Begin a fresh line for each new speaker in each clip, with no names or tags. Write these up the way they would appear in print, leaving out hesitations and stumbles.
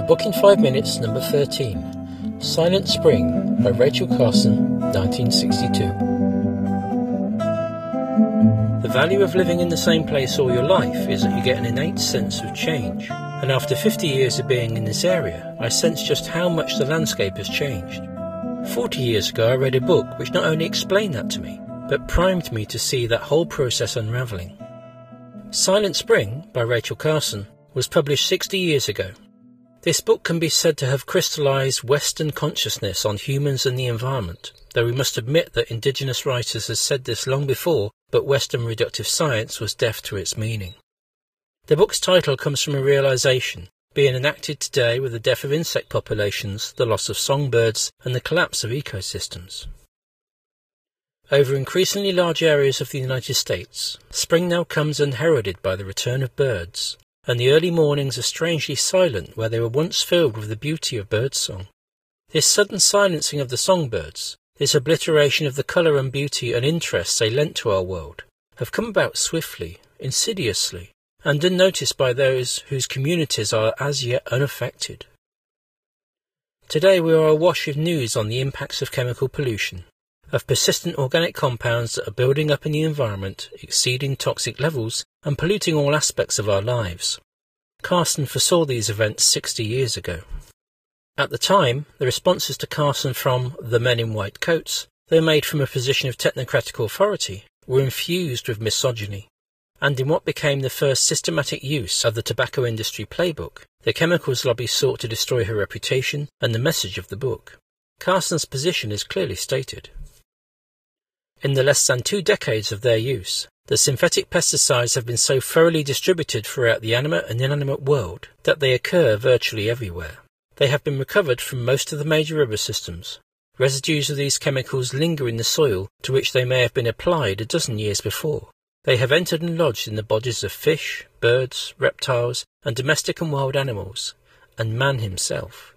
Book in 5 Minutes, number 13. Silent Spring by Rachel Carson, 1962. The value of living in the same place all your life is that you get an innate sense of change. And after 50 years of being in this area, I sense just how much the landscape has changed. 40 years ago I read a book which not only explained that to me, but primed me to see that whole process unravelling. Silent Spring by Rachel Carson was published 60 years ago. This book can be said to have crystallised Western consciousness on humans and the environment, though we must admit that indigenous writers had said this long before, but Western reductive science was deaf to its meaning. The book's title comes from a realisation, being enacted today with the death of insect populations, the loss of songbirds, and the collapse of ecosystems. Over increasingly large areas of the United States, spring now comes unheralded by the return of birds, and the early mornings are strangely silent where they were once filled with the beauty of birdsong. This sudden silencing of the songbirds, this obliteration of the colour and beauty and interest they lent to our world, have come about swiftly, insidiously, and unnoticed by those whose communities are as yet unaffected. Today we are awash with news on the impacts of chemical pollution, of persistent organic compounds that are building up in the environment, exceeding toxic levels and polluting all aspects of our lives. Carson foresaw these events 60 years ago. At the time, the responses to Carson from the men in white coats, though made from a position of technocratic authority, were infused with misogyny. And in what became the first systematic use of the tobacco industry playbook, the chemicals lobby sought to destroy her reputation and the message of the book. Carson's position is clearly stated. In the less than 2 decades of their use, the synthetic pesticides have been so thoroughly distributed throughout the animate and inanimate world that they occur virtually everywhere. They have been recovered from most of the major river systems. Residues of these chemicals linger in the soil to which they may have been applied a dozen years before. They have entered and lodged in the bodies of fish, birds, reptiles, and domestic and wild animals, and man himself.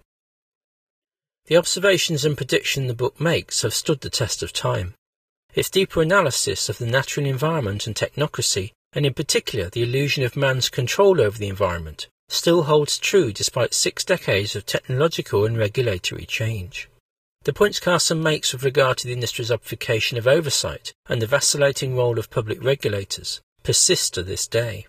The observations and prediction the book makes have stood the test of time. Its deeper analysis of the natural environment and technocracy, and in particular the illusion of man's control over the environment, still holds true despite 6 decades of technological and regulatory change. The points Carson makes with regard to the industry's obfuscation of oversight and the vacillating role of public regulators persist to this day.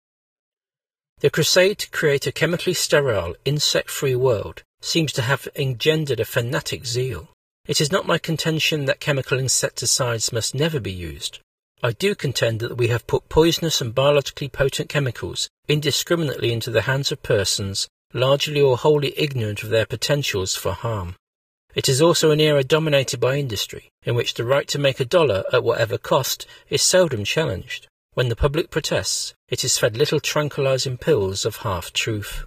The crusade to create a chemically sterile, insect-free world seems to have engendered a fanatic zeal. It is not my contention that chemical insecticides must never be used. I do contend that we have put poisonous and biologically potent chemicals indiscriminately into the hands of persons largely or wholly ignorant of their potentials for harm. It is also an era dominated by industry, in which the right to make a dollar at whatever cost is seldom challenged. When the public protests, it is fed little tranquilizing pills of half-truth.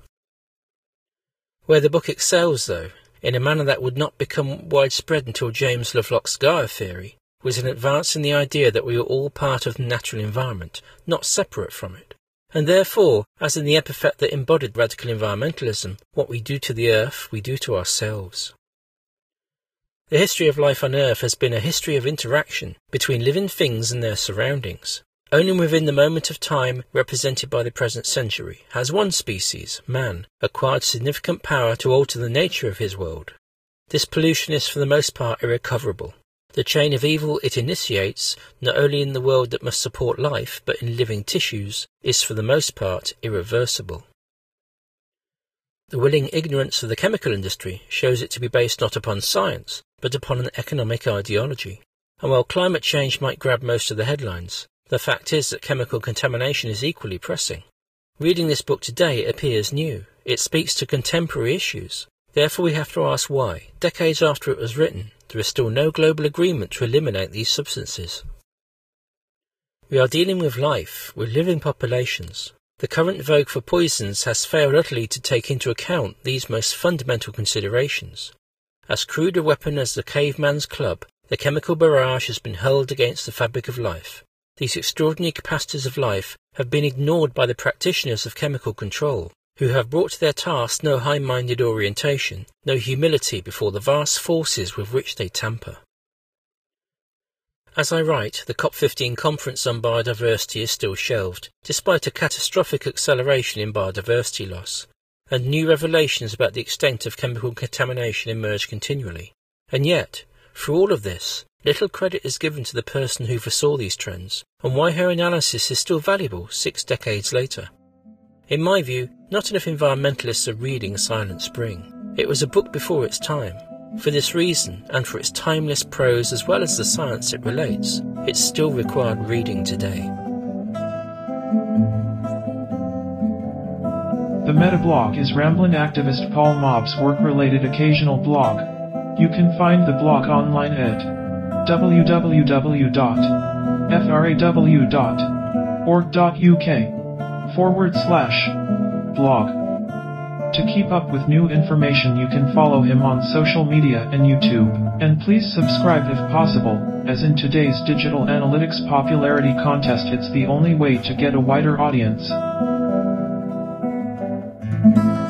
Where the book excels, though, in a manner that would not become widespread until James Lovelock's Gaia theory, was an advance in the idea that we are all part of the natural environment, not separate from it. And therefore, as in the epithet that embodied radical environmentalism, what we do to the earth, we do to ourselves. The history of life on Earth has been a history of interaction between living things and their surroundings. Only within the moment of time represented by the present century has one species, man, acquired significant power to alter the nature of his world. This pollution is for the most part irrecoverable. The chain of evil it initiates, not only in the world that must support life, but in living tissues, is for the most part irreversible. The willing ignorance of the chemical industry shows it to be based not upon science, but upon an economic ideology. And while climate change might grab most of the headlines, the fact is that chemical contamination is equally pressing. Reading this book today it appears new. It speaks to contemporary issues. Therefore we have to ask why, decades after it was written, there is still no global agreement to eliminate these substances. We are dealing with life, with living populations. The current vogue for poisons has failed utterly to take into account these most fundamental considerations. As crude a weapon as the caveman's club, the chemical barrage has been hurled against the fabric of life. These extraordinary capacities of life have been ignored by the practitioners of chemical control, who have brought to their task no high-minded orientation, no humility before the vast forces with which they tamper. As I write, the COP15 conference on biodiversity is still shelved, despite a catastrophic acceleration in biodiversity loss. and new revelations about the extent of chemical contamination emerge continually. And yet, through all of this, little credit is given to the person who foresaw these trends, and why her analysis is still valuable 6 decades later. In my view, not enough environmentalists are reading Silent Spring. It was a book before its time. For this reason, and for its timeless prose as well as the science it relates, it's still required reading today.
The Metablog is Ramblin' activist Paul Mobb's work-related occasional blog. You can find the blog online at www.fraw.org.uk/blog. To keep up with new information, you can follow him on social media and YouTube, and please subscribe if possible, as in today's digital analytics popularity contest it's the only way to get a wider audience.